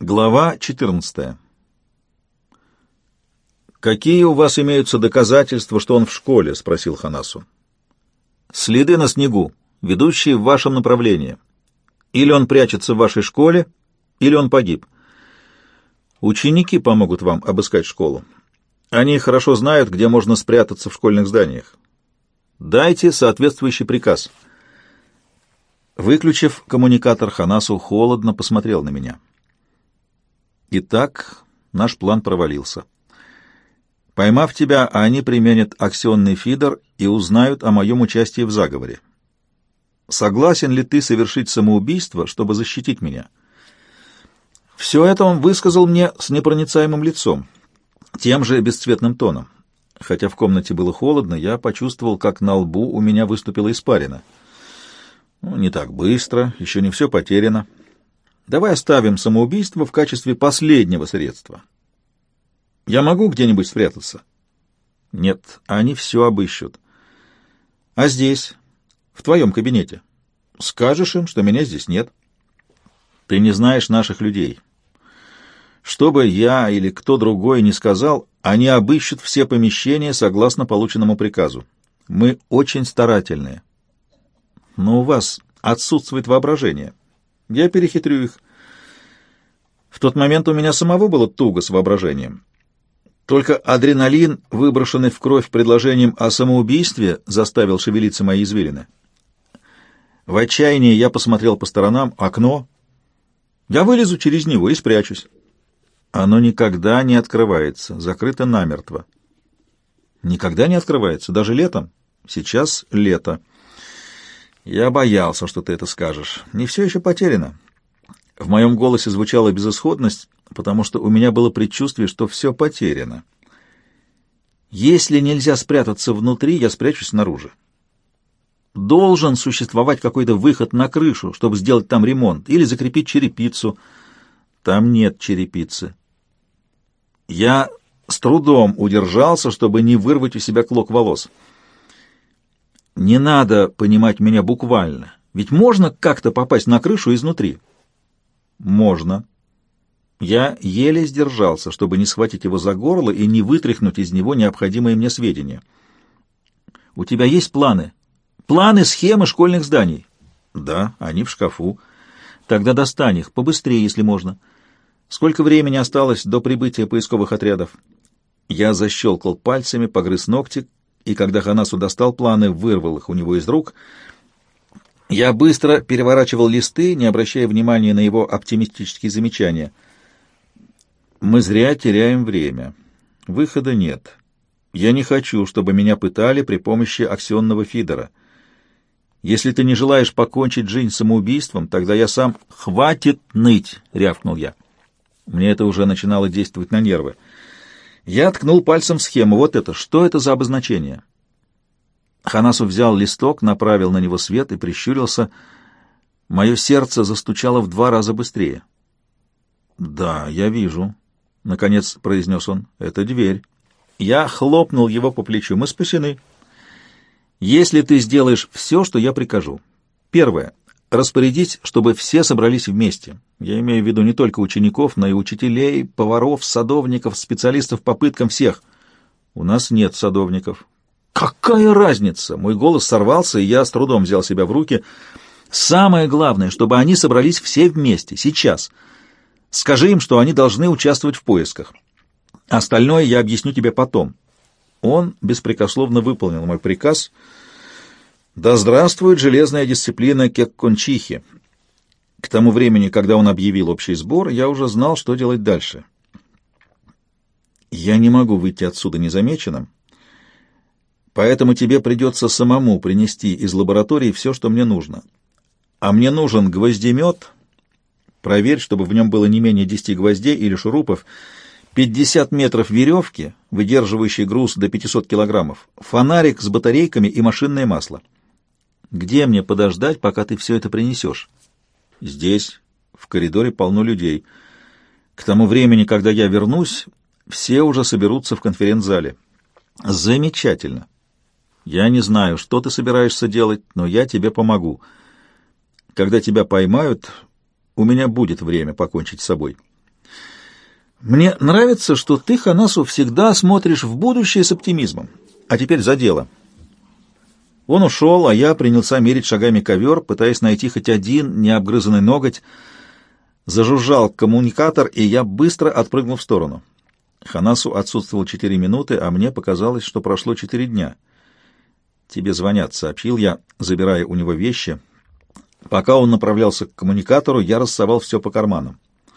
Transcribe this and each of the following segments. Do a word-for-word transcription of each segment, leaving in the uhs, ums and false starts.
Глава четырнадцатая. «Какие у вас имеются доказательства, что он в школе?» — спросил Ханасу. «Следы на снегу, ведущие в вашем направлении. Или он прячется в вашей школе, или он погиб. Ученики помогут вам обыскать школу. Они хорошо знают, где можно спрятаться в школьных зданиях. Дайте соответствующий приказ». Выключив коммуникатор, Ханасу холодно посмотрел на меня. Итак, наш план провалился. Поймав тебя, они применят аксионный фидер и узнают о моем участии в заговоре. Согласен ли ты совершить самоубийство, чтобы защитить меня? Все это он высказал мне с непроницаемым лицом, тем же бесцветным тоном. Хотя в комнате было холодно, я почувствовал, как на лбу у меня выступила испарина. Ну, не так быстро, еще не все потеряно. Давай оставим самоубийство в качестве последнего средства. Я могу где-нибудь спрятаться? Нет, они все обыщут. А здесь, в твоем кабинете, скажешь им, что меня здесь нет. Ты не знаешь наших людей. Что бы я или кто другой ни сказал, они обыщут все помещения согласно полученному приказу. Мы очень старательные. Но у вас отсутствует воображение. Я перехитрю их. В тот момент у меня самого было туго с воображением. Только адреналин, выброшенный в кровь предложением о самоубийстве, заставил шевелиться мои извилины. В отчаянии я посмотрел по сторонам. Окно. Я вылезу через него и спрячусь. Оно никогда не открывается, закрыто намертво. Никогда не открывается, даже летом. Сейчас лето. Я боялся, что ты это скажешь. Не все еще потеряно. В моем голосе звучала безысходность, потому что у меня было предчувствие, что все потеряно. Если нельзя спрятаться внутри, я спрячусь снаружи. Должен существовать какой-то выход на крышу, чтобы сделать там ремонт, или закрепить черепицу. Там нет черепицы. Я с трудом удержался, чтобы не вырвать у себя клок волос. Не надо понимать меня буквально, ведь можно как-то попасть на крышу изнутри. Можно. Я еле сдержался, чтобы не схватить его за горло и не вытряхнуть из него необходимые мне сведения. У тебя есть планы? Планы, схемы школьных зданий? Да, они в шкафу. Тогда достань их, побыстрее, если можно. Сколько времени осталось до прибытия поисковых отрядов? Я защелкал пальцами, погрыз ногти, и когда Ханасу достал планы, вырвал их у него из рук. Я быстро переворачивал листы, не обращая внимания на его оптимистические замечания. Мы зря теряем время. Выхода нет. Я не хочу, чтобы меня пытали при помощи аксионного фидера. Если ты не желаешь покончить жизнь самоубийством, тогда я сам... «Хватит ныть!» — рявкнул я. Мне это уже начинало действовать на нервы. Я ткнул пальцем в схему. Вот это. Что это за обозначение? Ханасу взял листок, направил на него свет и прищурился. Мое сердце застучало в два раза быстрее. «Да, я вижу», — наконец произнес он. «Это дверь». Я хлопнул его по плечу. «Мы спасены. Если ты сделаешь все, что я прикажу. Первое. Распорядись, чтобы все собрались вместе. Я имею в виду не только учеников, но и учителей, поваров, садовников, специалистов по пыткам, всех. У нас нет садовников». «Какая разница?» Мой голос сорвался, и я с трудом взял себя в руки. «Самое главное, чтобы они собрались все вместе, сейчас. Скажи им, что они должны участвовать в поисках. Остальное я объясню тебе потом». Он беспрекословно выполнил мой приказ. Да здравствует железная дисциплина Кеккончихи. К тому времени, когда он объявил общий сбор, я уже знал, что делать дальше. Я не могу выйти отсюда незамеченным, поэтому тебе придется самому принести из лаборатории все, что мне нужно. А мне нужен гвоздемет. Проверь, чтобы в нем было не менее десяти гвоздей или шурупов, пятьдесят метров веревки, выдерживающей груз до пятисот килограммов, фонарик с батарейками и машинное масло. Где мне подождать, пока ты все это принесешь? Здесь, в коридоре, полно людей. К тому времени, когда я вернусь, все уже соберутся в конференц-зале. Замечательно. Я не знаю, что ты собираешься делать, но я тебе помогу. Когда тебя поймают, у меня будет время покончить с собой. Мне нравится, что ты, Ханасу, всегда смотришь в будущее с оптимизмом. А теперь за дело. Он ушел, а я принялся мерить шагами ковер, пытаясь найти хоть один необгрызанный ноготь. Зажужжал коммуникатор, и я быстро отпрыгнул в сторону. Ханасу отсутствовал четыре минуты, а мне показалось, что прошло четыре дня. «Тебе звонят», — сообщил я, забирая у него вещи. Пока он направлялся к коммуникатору, я рассовал все по карманам.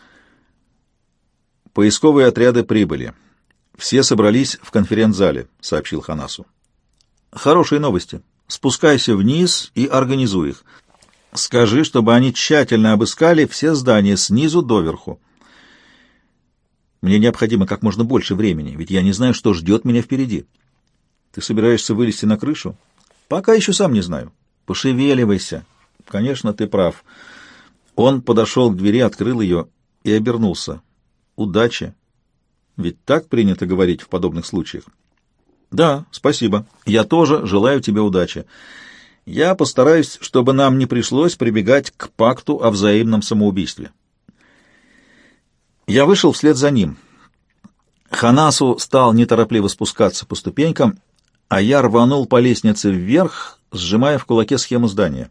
«Поисковые отряды прибыли. Все собрались в конференц-зале», — сообщил Ханасу. «Хорошие новости. Спускайся вниз и организуй их. Скажи, чтобы они тщательно обыскали все здания снизу доверху. Мне необходимо как можно больше времени, ведь я не знаю, что ждет меня впереди. Ты собираешься вылезти на крышу? Пока еще сам не знаю. Пошевеливайся. Конечно, ты прав». Он подошел к двери, открыл ее и обернулся. «Удачи. Ведь так принято говорить в подобных случаях». «Да, спасибо. Я тоже желаю тебе удачи. Я постараюсь, чтобы нам не пришлось прибегать к пакту о взаимном самоубийстве». Я вышел вслед за ним. Ханасу стал неторопливо спускаться по ступенькам, а я рванул по лестнице вверх, сжимая в кулаке схему здания.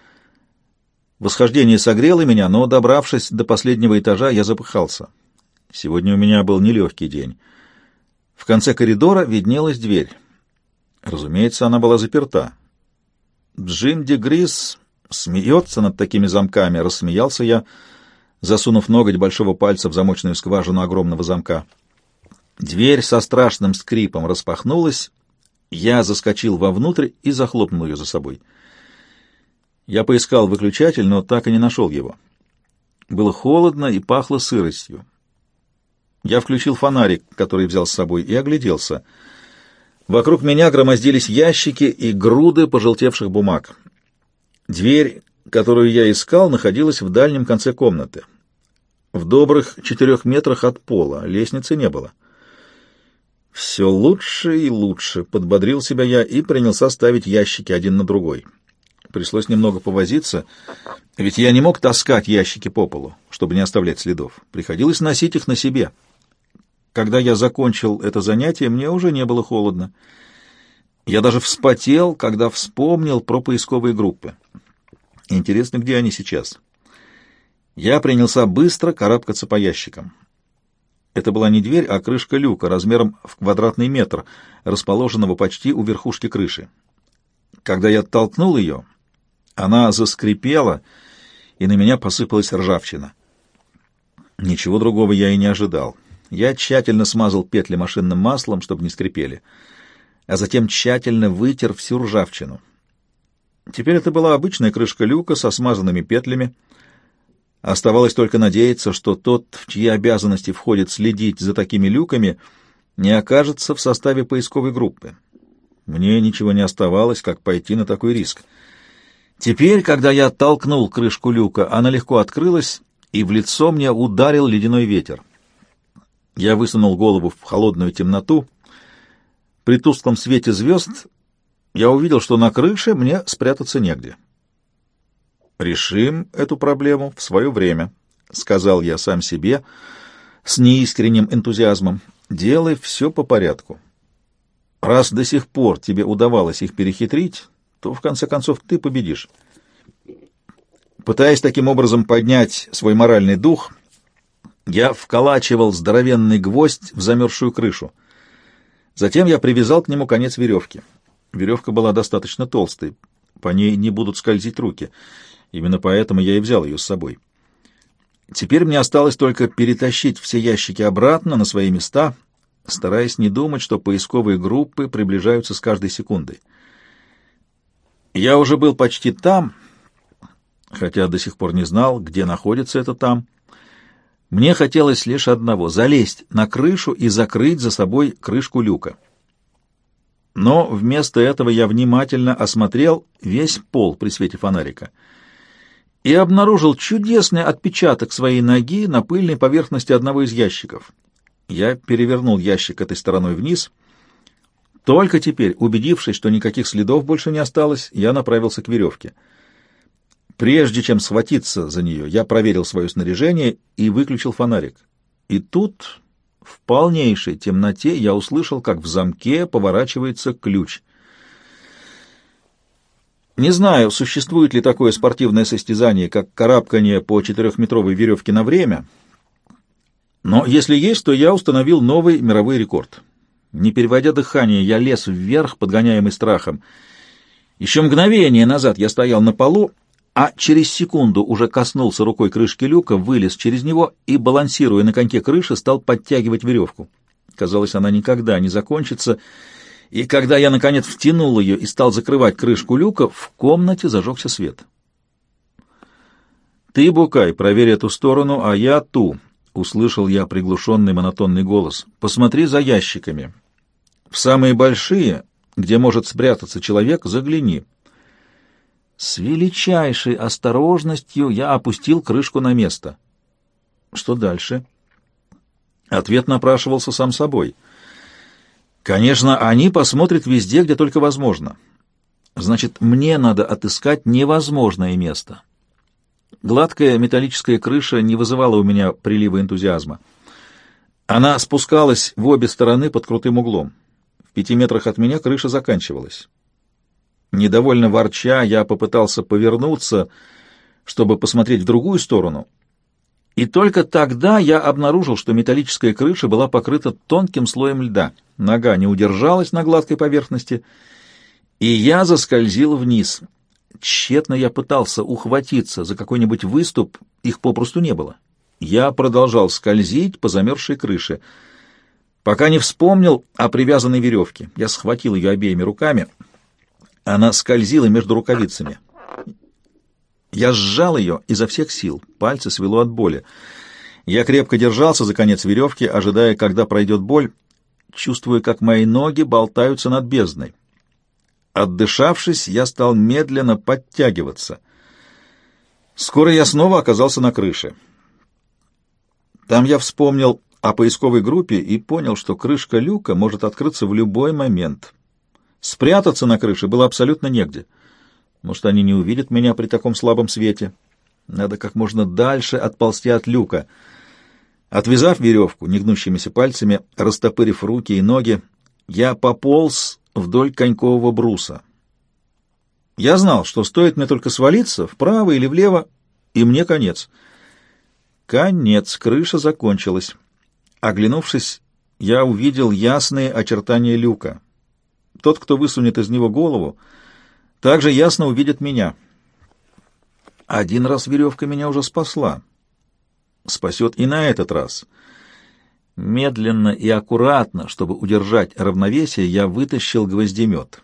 Восхождение согрело меня, но, добравшись до последнего этажа, я запыхался. Сегодня у меня был нелегкий день. В конце коридора виднелась дверь. Разумеется, она была заперта. Джим Дегрис смеется над такими замками, рассмеялся я, засунув ноготь большого пальца в замочную скважину огромного замка. Дверь со страшным скрипом распахнулась, я заскочил вовнутрь и захлопнул ее за собой. Я поискал выключатель, но так и не нашел его. Было холодно и пахло сыростью. Я включил фонарик, который взял с собой, и огляделся. Вокруг меня громоздились ящики и груды пожелтевших бумаг. Дверь, которую я искал, находилась в дальнем конце комнаты. В добрых четырех метрах от пола, лестницы не было. «Все лучше и лучше», — подбодрил себя я и принялся ставить ящики один на другой. Пришлось немного повозиться, ведь я не мог таскать ящики по полу, чтобы не оставлять следов. Приходилось носить их на себе. Когда я закончил это занятие, мне уже не было холодно. Я даже вспотел, когда вспомнил про поисковые группы. Интересно, где они сейчас? Я принялся быстро карабкаться по ящикам. Это была не дверь, а крышка люка размером в квадратный метр, расположенного почти у верхушки крыши. Когда я оттолкнул ее, она заскрипела, и на меня посыпалась ржавчина. Ничего другого я и не ожидал. Я тщательно смазал петли машинным маслом, чтобы не скрипели, а затем тщательно вытер всю ржавчину. Теперь это была обычная крышка люка со смазанными петлями. Оставалось только надеяться, что тот, в чьи обязанности входит следить за такими люками, не окажется в составе поисковой группы. Мне ничего не оставалось, как пойти на такой риск. Теперь, когда я оттолкнул крышку люка, она легко открылась, и в лицо мне ударил ледяной ветер. Я высунул голову в холодную темноту. При тусклом свете звезд я увидел, что на крыше мне спрятаться негде. «Решим эту проблему в свое время», — сказал я сам себе с неискренним энтузиазмом. «Делай все по порядку. Раз до сих пор тебе удавалось их перехитрить, то в конце концов ты победишь». Пытаясь таким образом поднять свой моральный дух, я вколачивал здоровенный гвоздь в замерзшую крышу. Затем я привязал к нему конец веревки. Веревка была достаточно толстой, по ней не будут скользить руки. Именно поэтому я и взял ее с собой. Теперь мне осталось только перетащить все ящики обратно на свои места, стараясь не думать, что поисковые группы приближаются с каждой секундой. Я уже был почти там, хотя до сих пор не знал, где находится это там. Мне хотелось лишь одного — залезть на крышу и закрыть за собой крышку люка. Но вместо этого я внимательно осмотрел весь пол при свете фонарика и обнаружил чудесный отпечаток своей ноги на пыльной поверхности одного из ящиков. Я перевернул ящик этой стороной вниз. Только теперь, убедившись, что никаких следов больше не осталось, я направился к веревке. Прежде чем схватиться за нее, я проверил свое снаряжение и выключил фонарик. И тут В полнейшей темноте я услышал, как в замке поворачивается ключ. Не знаю, существует ли такое спортивное состязание, как карабкание по четырехметровой веревке на время, но если есть, то я установил новый мировой рекорд. Не переводя дыхание, я лез вверх, подгоняемый страхом. Еще мгновение назад я стоял на полу, а через секунду уже коснулся рукой крышки люка, вылез через него и, балансируя на коньке крыши, стал подтягивать веревку. Казалось, она никогда не закончится, и когда я, наконец, втянул ее и стал закрывать крышку люка, в комнате зажегся свет. «Ты, Букай, проверь эту сторону, а я ту», — услышал я приглушенный монотонный голос. «Посмотри за ящиками. В самые большие, где может спрятаться человек, загляни». С величайшей осторожностью я опустил крышку на место. Что дальше? Ответ напрашивался сам собой. Конечно, они посмотрят везде, где только возможно. Значит, мне надо отыскать невозможное место. Гладкая металлическая крыша не вызывала у меня прилива энтузиазма. Она спускалась в обе стороны под крутым углом. В пяти метрах от меня крыша заканчивалась. Недовольно ворча, я попытался повернуться, чтобы посмотреть в другую сторону, и только тогда я обнаружил, что металлическая крыша была покрыта тонким слоем льда. Нога не удержалась на гладкой поверхности, и я заскользил вниз. Тщетно я пытался ухватиться за какой-нибудь выступ, их попросту не было. Я продолжал скользить по замерзшей крыше, пока не вспомнил о привязанной веревке. Я схватил ее обеими руками. Она скользила между рукавицами. Я сжал ее изо всех сил, пальцы свело от боли. Я крепко держался за конец веревки, ожидая, когда пройдет боль, чувствуя, как мои ноги болтаются над бездной. Отдышавшись, я стал медленно подтягиваться. Скоро я снова оказался на крыше. Там я вспомнил о поисковой группе и понял, что крышка люка может открыться в любой момент. Спрятаться на крыше было абсолютно негде. Может, они не увидят меня при таком слабом свете. Надо как можно дальше отползти от люка. Отвязав веревку негнущимися пальцами, растопырив руки и ноги, я пополз вдоль конькового бруса. Я знал, что стоит мне только свалиться вправо или влево, и мне конец. Конец, крыша закончилась. Оглянувшись, я увидел ясные очертания люка. Тот, кто высунет из него голову, также ясно увидит меня. Один раз веревка меня уже спасла. Спасет и на этот раз. Медленно и аккуратно, чтобы удержать равновесие, я вытащил гвоздемет.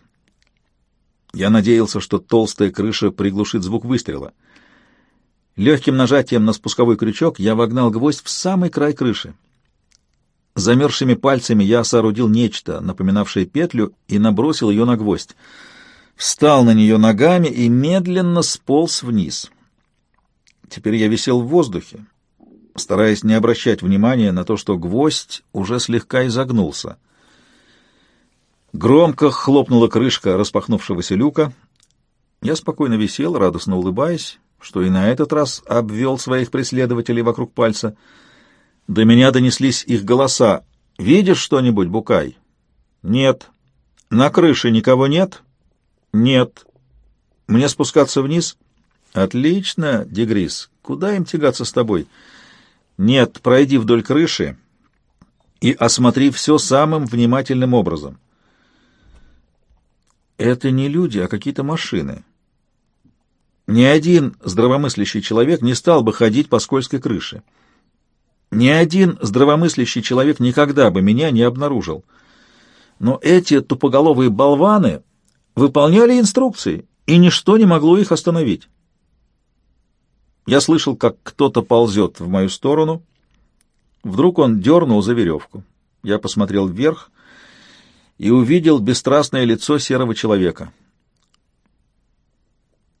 Я надеялся, что толстая крыша приглушит звук выстрела. Легким нажатием на спусковой крючок я вогнал гвоздь в самый край крыши. Замерзшими пальцами я соорудил нечто, напоминавшее петлю, и набросил ее на гвоздь. Встал на нее ногами и медленно сполз вниз. Теперь я висел в воздухе, стараясь не обращать внимания на то, что гвоздь уже слегка изогнулся. Громко хлопнула крышка распахнувшегося люка. Я спокойно висел, радостно улыбаясь, что и на этот раз обвел своих преследователей вокруг пальца. До меня донеслись их голоса. «Видишь что-нибудь, Букай?» «Нет». «На крыше никого нет?» «Нет». «Мне спускаться вниз?» «Отлично, Дегрис. Куда им тягаться с тобой?» «Нет, пройди вдоль крыши и осмотри все самым внимательным образом». Это не люди, а какие-то машины. Ни один здравомыслящий человек не стал бы ходить по скользкой крыше. Ни один здравомыслящий человек никогда бы меня не обнаружил. Но эти тупоголовые болваны выполняли инструкции, и ничто не могло их остановить. Я слышал, как кто-то ползет в мою сторону. Вдруг он дернул за веревку. Я посмотрел вверх и увидел бесстрастное лицо серого человека.